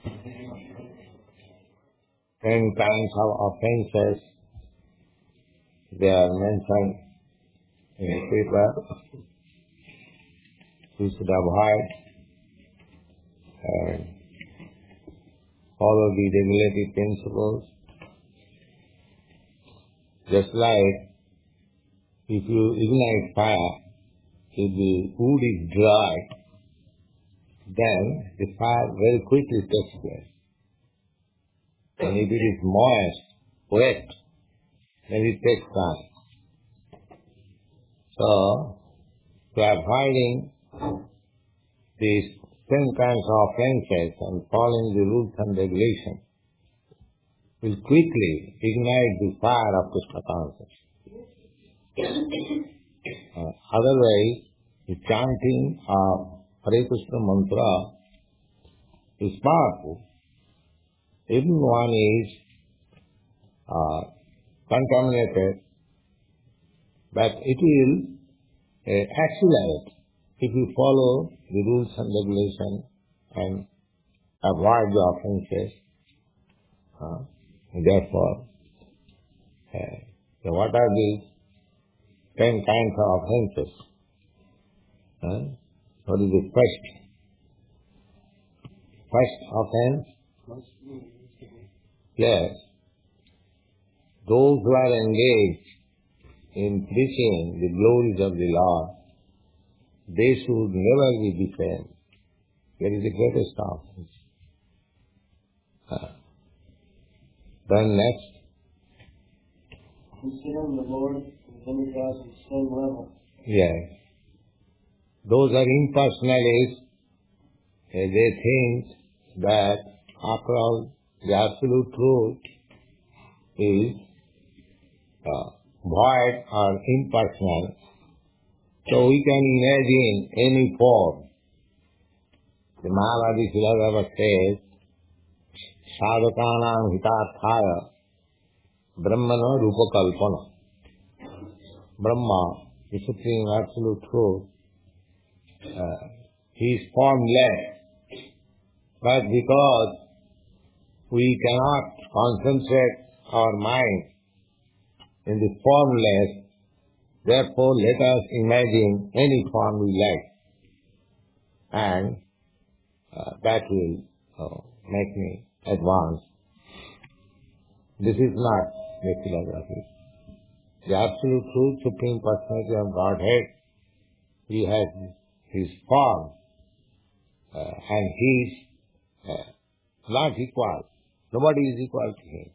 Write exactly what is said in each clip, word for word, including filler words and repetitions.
Ten kinds of offenses, they are mentioned in the paper. We should avoid and follow the regulative principles. Just like if you ignite fire, if the wood is dry, then the fire very quickly takes place. And if it is moist, wet, then it takes time. So, to avoiding these ten kinds of offenses and following the rules and regulations will quickly ignite the fire of Krishna consciousness. Uh, otherwise, the chanting of Hare Krishna mantra is powerful. Even one is uh, contaminated, but it will uh, accelerate if you follow the rules and regulations and avoid the offenses. Uh, therefore, uh, so what are these ten kinds of offenses? Uh, what is the first? First offense? Yes. Those who are engaged in preaching the glories of the Lord, they should never be defamed. That is the greatest offense. Uh, then next. Considering the Lord and demigods at the same level. Yes. Those are impersonalities. Uh, they think that after all, the absolute truth is uh, void or impersonal. So we can imagine any form. The Mahavadi Siladhava says, Sadhakanam hitarthaya brahmana rupakalpana. Brahma, the supreme absolute truth, uh, he is formless. But because we cannot concentrate our mind in the formless, therefore let us imagine any form we like. And uh, that will uh, make me advance. This is not the philosophy. The absolute truth, Supreme Personality of Godhead, he has his form uh, and he is uh, not equal. Nobody is equal to him.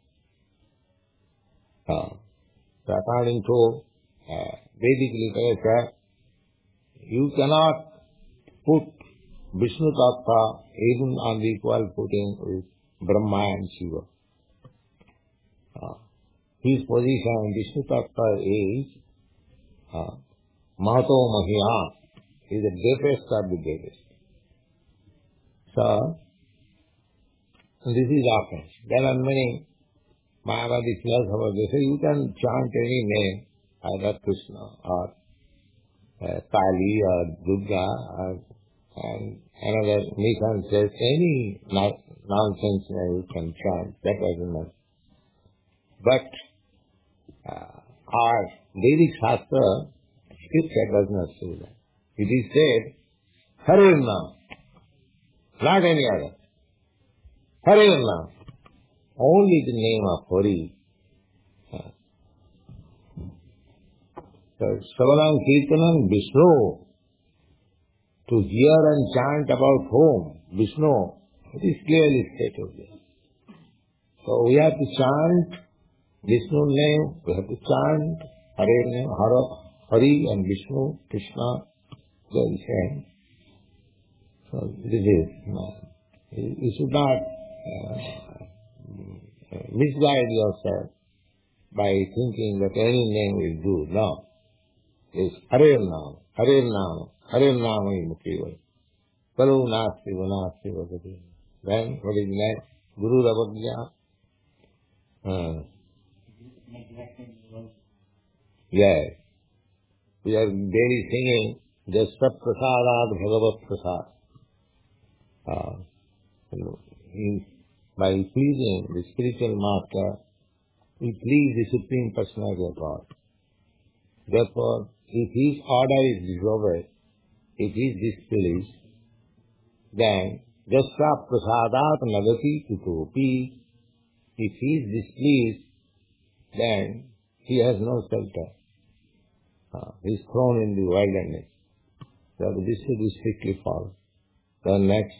Uh, so according to uh, Vedic literature, you cannot put Vishnu Tattva even on the equal footing with Brahma and Shiva. Uh, his position, Vishnu Tattva is uh, Mahato Mahiyan, is the greatest of the greatest. So, this is offense. There are many Mayavadi philosophers, they say you can chant any name, either Krishna or uh, Kali or Durga, or, and another mission says any no- nonsense name you can chant, that doesn't matter. But uh, our Vedic Shastra, scripture does not say that. It is said, Hare Nam, not any other. Hare Nam, only the name of Hari. So, Savalam Kirtanam Vishnu, to hear and chant about whom? Vishnu, it is clearly stated there. So we have to chant Vishnu name, we have to chant Hare name, Hara, Hari and Vishnu, Krishna, they are the same. So this is, you should not uh, misguide yourself by thinking that any name will do. No. It's Hare Nam, Hare Nam, Hare Nam is Mukhiva. Kalu Nasti Vanasti Vagati. Then what is next? Guru Rabadya. Uh, yes. We are daily singing Jasat Prasadat Bhagavat Prasad. Uh, is by pleasing the spiritual master, we please the Supreme Personality of God. Therefore, if his order is disobeyed, if he is displeased, then jasya prasadat nagati kutopi. If he is displeased, then he has no shelter. Uh, he is thrown in the wilderness. So this should be strictly followed. Then next.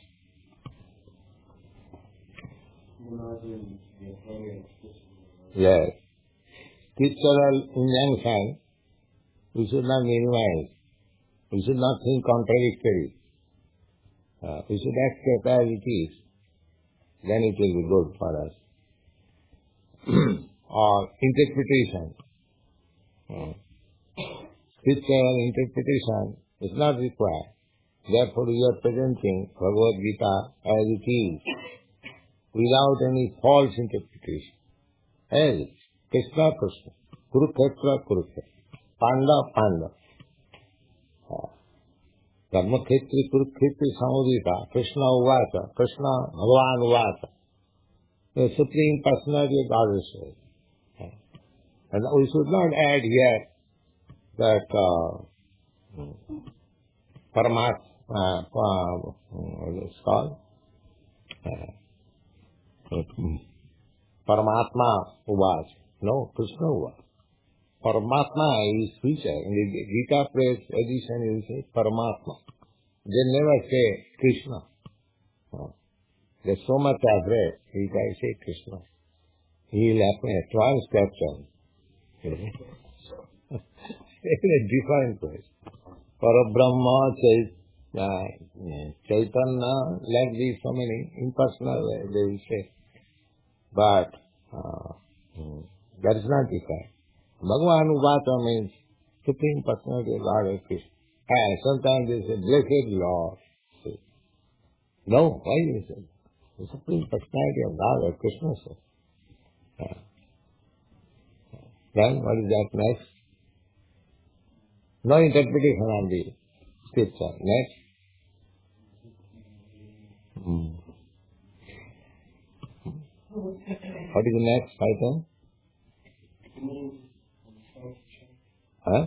Yes. Scriptural injunction, we should not minimize. We should not think contradictory. Uh, we should accept as it is. Then it will be good for us. Or interpretation. Uh, scriptural interpretation is not required. Therefore we are presenting Bhagavad Gita as it is, without any false interpretation. As it is. Krishna, Krishna. Kurukshetra, Kurukshetra. Panda, Panda. Dharmakhetri, Kurukhetri, Samudita. Krishna Uvasa. Krishna, Bhagavan Uvasa. The Supreme Personality of God is said. And we should not add here that uh, Paramatma, uh, uh, what is it called? Uh, Paramatma Uvas. No, Krishna Uvas. Paramatma is feature. In the Gita Press edition, you say Paramatma. They never say Krishna. Uh, there's so much I've read. If I say Krishna, he will happen at one caption. In a different place. Parabrahma, Chait, uh, Chaitanya, like these, so many impersonal, they will say. But uh, that is not different. Bhagavan Uvata means Supreme Personality of God as Krishna. And sometimes they say, Blessed Lord. No, why do you say that? The Supreme Personality of God as Krishna says. Yeah. Then what is that next? No interpretation on the scripture. Next. Hmm. What is the next item? Huh?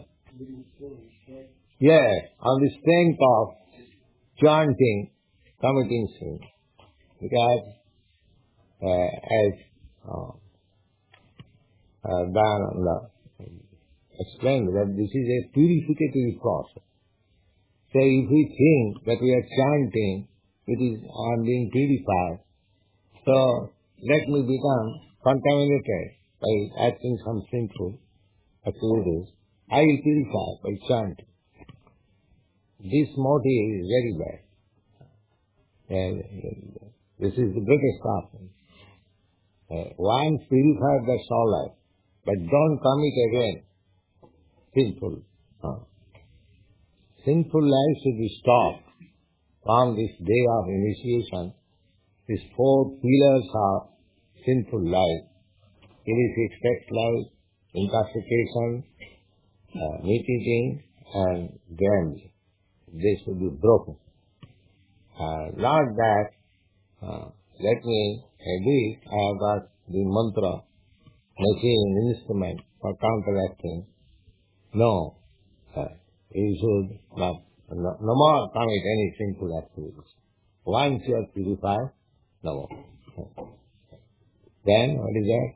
Yeah, on the strength of chanting, committing sin. Because uh, as uh, uh, Dayananda explained that this is a purificatory process. So if we think that we are chanting, it is on being purified. So let me become contaminated by acting some sinful activities. I will purify by chanting. This motive is very bad. And this is the greatest offense. Uh, once purified, that's all right. But don't commit again sinful. Uh, sinful life should be stopped from this day of initiation. These four pillars of sinful life: illicit sex life, intoxication, uh, meat eating, and gambling. They should be broken. Uh, not that, uh, let me admit, I have got the mantra, making an instrument for counteracting. No, uh, you should not, no, no more commit any sinful activities. Once you are purified, no more. Then, what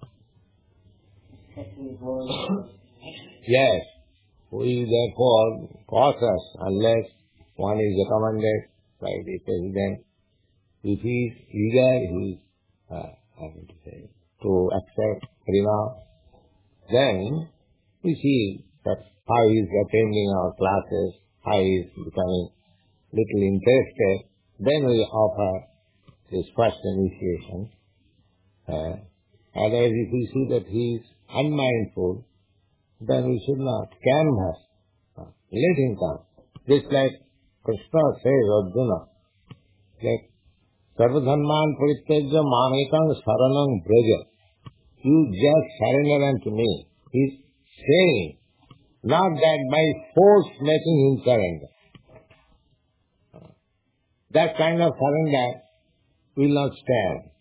is that? Yes, we therefore cautious unless one is recommended by the President. If he is eager, he is, uh, I want to say, to accept Harina, then we see that how he is attending our classes, how he is becoming little interested, then we offer this first initiation. Uh, otherwise, if we see that he is unmindful, then we should not canvas. Uh, let him come. Just like Krishna says, Arjuna, that Sarvadharman Parityajya Mamekam Saranam Braja. You just surrender unto me. He is saying, not that by force making him surrender. That kind of surrender will not stand.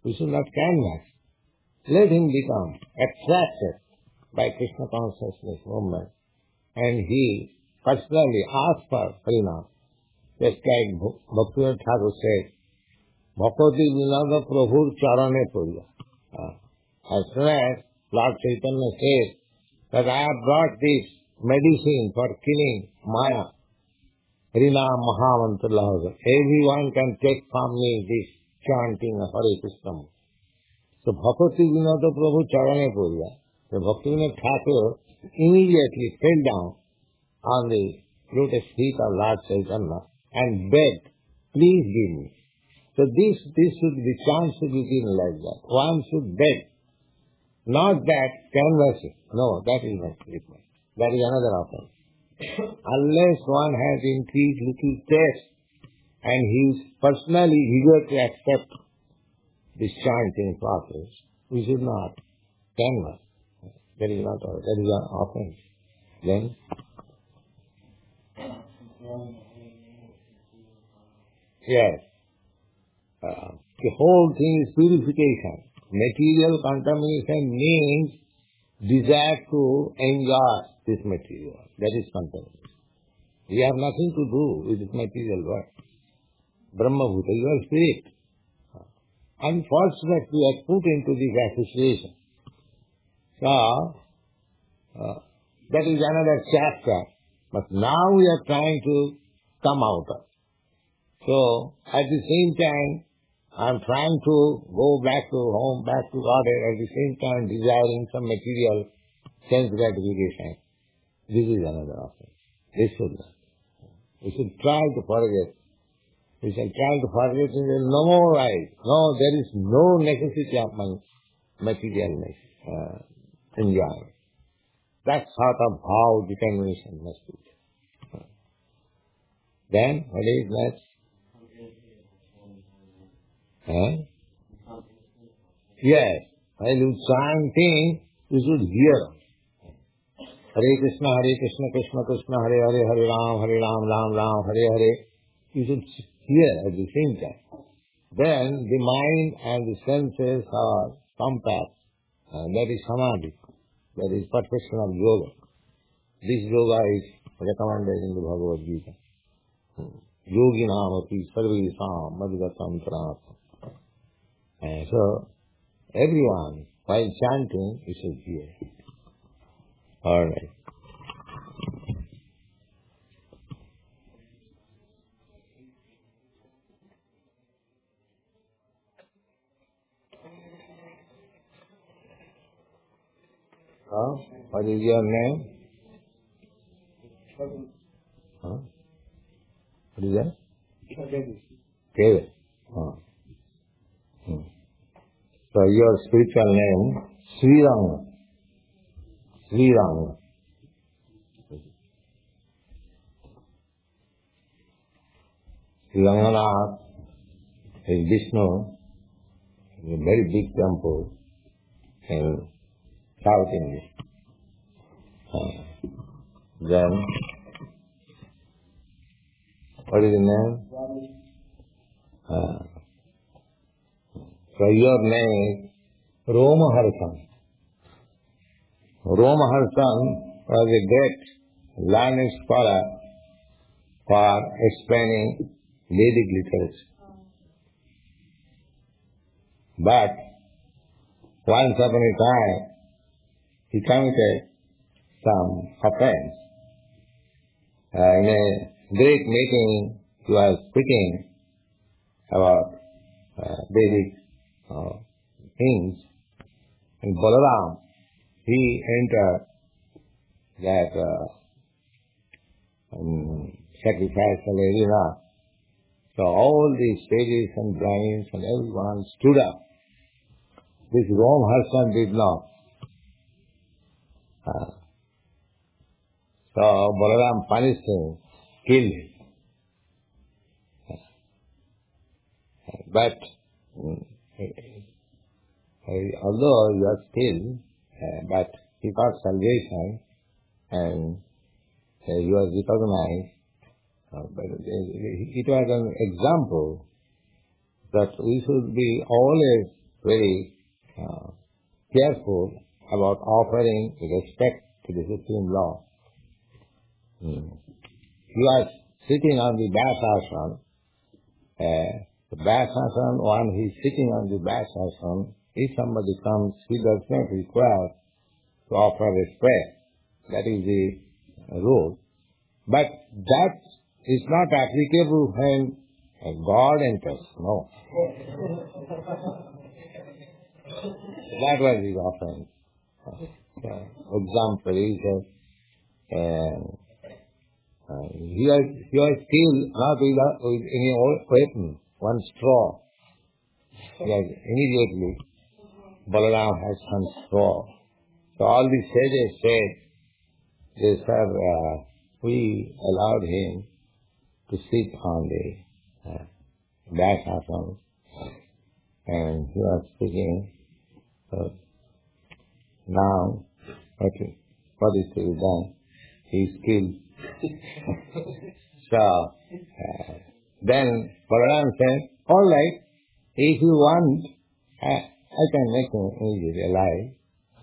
We should not canvas. Let him become attracted by Krishna consciousness movement. And he personally asks for Harinam. Just like Bhaktivinoda Thakur said, Bhakti Vinada Prabhur Charane Purya. As soon as Lord Chaitanya says that I have brought this medicine for killing Maya, Harinam Mahamantra Lahara, everyone can take from me this chanting of Hare Krishna. So Bhakti Vinada Prabhu Charane Purya. So Bhaktivinoda Thakur immediately fell down on the lotus feet of Lord Chaitanya and begged, please give me. So this, this should be, chant should be given like that. One should beg. Not that canvassing. No, that is not treatment. That is another offense. Unless one has increased little taste and he is personally eager to accept this chanting process, we should not canvass. That is not, that is an offense. Then, yes. Uh, the whole thing is purification. Material contamination means desire to enjoy this material. That is contamination. We have nothing to do with this material world. Brahma Bhuta, you are spirit. Unfortunately, we are put into this association. So, uh, that is another chapter. But now we are trying to come out of it. So, at the same time, I am trying to go back to home, back to God, at the same time desiring some material sense gratification. This is another offense. This should not. We should try to forget. We should try to forget in the no more right. No, there is no necessity of materialness, uh, enjoyment. That sort of how determination must be. Then, what is next? Huh? Yes, while you chanting, you should hear. Hare Krishna, Hare Krishna, Krishna Krishna, Hare Hare, Hare Ram, Hare Ram, Ram Ram, Hare Hare. You should hear at the same time. Then the mind and the senses are compact. And that is samadhi. That is perfection of yoga. This yoga is recommended in the Bhagavad Gita. Yogi namati sarvesam madhgatam pranam. And so, everyone, while chanting, you should hear. All right. Huh? What is your name? Huh? What is that? Kevin. Huh. Hmm. So your spiritual name, Sriranga. Sriranga. Sriranganath is Vishnu, a very big temple in South India. Uh, then, what is the name? Uh, so your name is Romaharsan. Romaharsan was a great learned scholar for explaining Vedic literature. But once upon a time, he committed some offense. Uh, in a great meeting, he was speaking about uh, Vedic uh, things. And Balaram, he entered that uh, um, sacrificial arena. So all these sages and brahmins and everyone stood up. This Romaharsan did not. Uh, so Balaram punished him, killed him. Uh, but um, uh, although he was killed, uh, but he got salvation and uh, he was recognized. Uh, but it, it was an example that we should be always very uh, careful about offering respect to the Supreme Lord. Hmm. He was sitting on the Vyasasana. Uh, the Vyasasana, when he is sitting on the Vyasasana, if somebody comes, he does not require to offer respect. That is the rule. But that is not applicable when God enters. No. That was his offering. Uh, example is that uh, uh, he was he was killed not with, a, with any weapon, one straw. Yes, immediately Balaram has some straw. So all the sages said, they said, uh, we allowed him to sit on the uh, Vyasasana, and he was speaking. So now, okay, what is to be done? He is killed. So uh, then Balaram said, all right, if you want, I, I can make him immediately alive.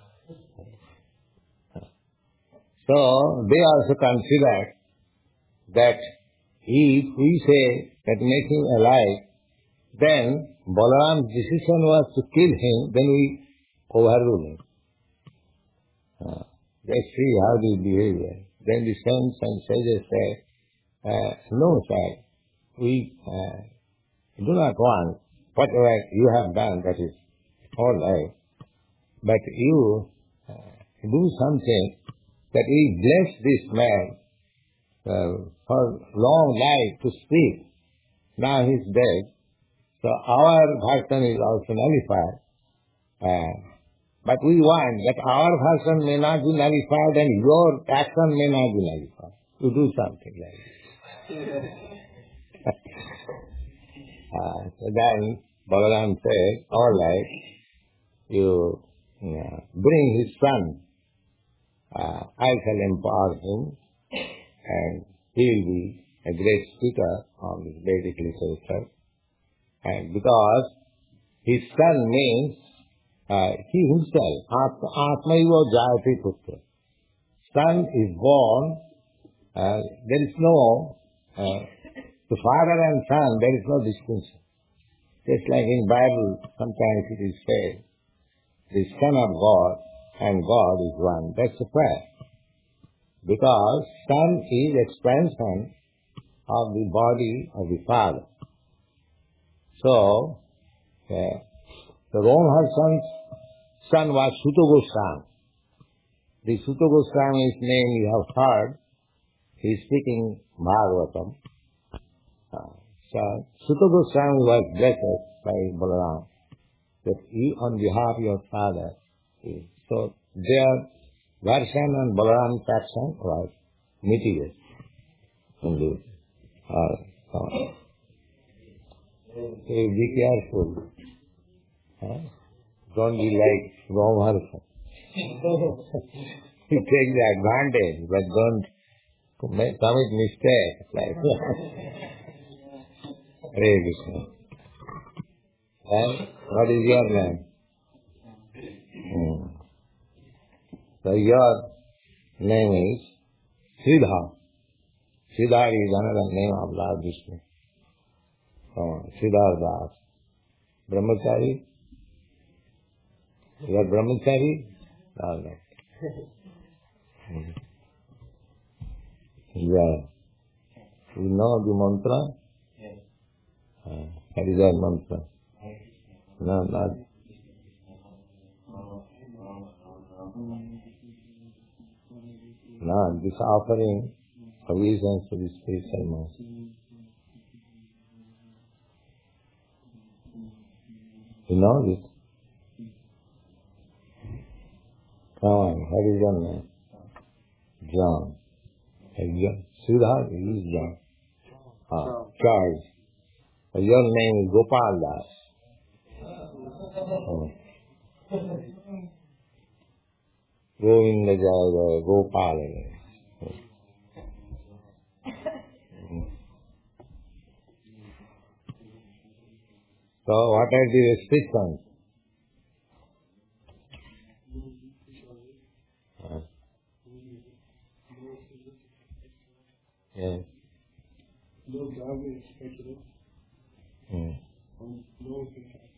So they also consider that if we say that make him alive, then Balaram's decision was to kill him, then we overrule him. Uh, let's see how they behave. Then the saints and sages say, uh, no, sir, we uh, do not want whatever you have done, that is all right. But you uh, do something that we bless this man uh, for long life to speak. Now he is dead. So our version is also nullified. Uh, but we want that our version may not be nullified and your action may not be nullified. You do something like that. uh, so then Balaram said, all right, you uh, bring his son. Uh, I shall empower him and he will be a great speaker on this Vedic literature. And because his son means uh, he himself, Atma eva jayati putra. Son is born, uh, there is no, uh, the father and son, there is no distinction. Just like in Bible, sometimes it is said, the Son of God and God is one. That's a fact. Because Son is expansion of the body of the Father. So, uh, the Ramharshan's son was Suta Goswami. The Suta Goswami's name you have heard. He is speaking Bhagavatam. Uh, so, Suta Goswami was blessed by Balaram that he, on behalf of your father, is. So, their version and Balaram's action was mitigated. Indeed. Uh, uh, Hey, be careful. Huh? Don't be like Ramharshan. You take the advantage, but don't commit mistake. Like Hare Krishna. And what is your name? Hmm. So your name is Sridhar. Sridhar is another name of Lord Vishnu. Oh, Sridhar Das. Brahmachari? You are Brahmachari? All right. Yeah. You know the mantra? Yes. Uh, what is that mantra? No, not. No, this offering obeisance to the spiritual master. You know this? Come on, what is your name? John. Sridhar is John. Ah, Charles. Your name is Gopal Das. Oh. Govinda Jaya Gopal. So what are the restrictions? Yes. No government expected it. Mm. Um, no one can help.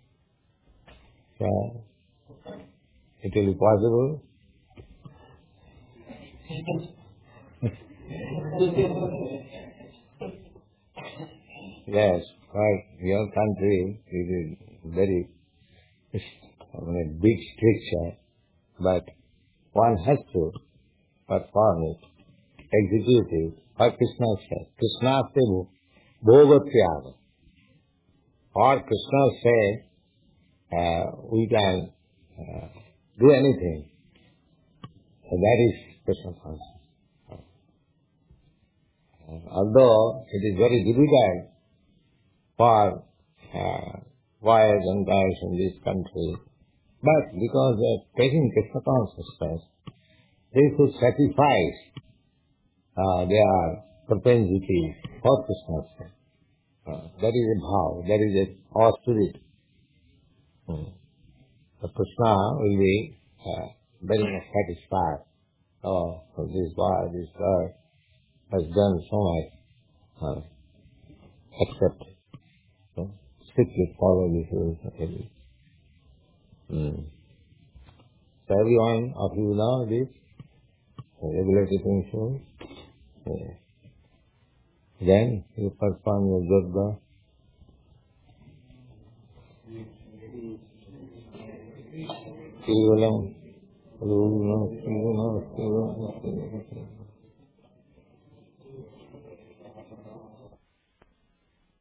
So, it will be possible. Yes, right. Your country is very I mean, big structure, but one has to perform it, execute it, for Krishna's sake. Krishna said, Bhogatyaga. Or Krishna said, uh, we can uh, do anything. So that is Krishna consciousness. Uh, although it is very difficult for uh, boys and girls in this country, but because they are taking Krishna consciousness, they should sacrifice uh, their propensities for Krishna's sake. Uh, that is a bhav, that is a our spirit. Hmm. So Krishna will be uh, very much satisfied. Oh, so this boy, this girl has done so much. Uh, accept it. So, strictly follow these rules. Hmm. So everyone of you know this, uh, regulatory principles. Yeah. Then you perform your yoga. Kevalam, Runa, Kevalam, Kevalam, Kevalam.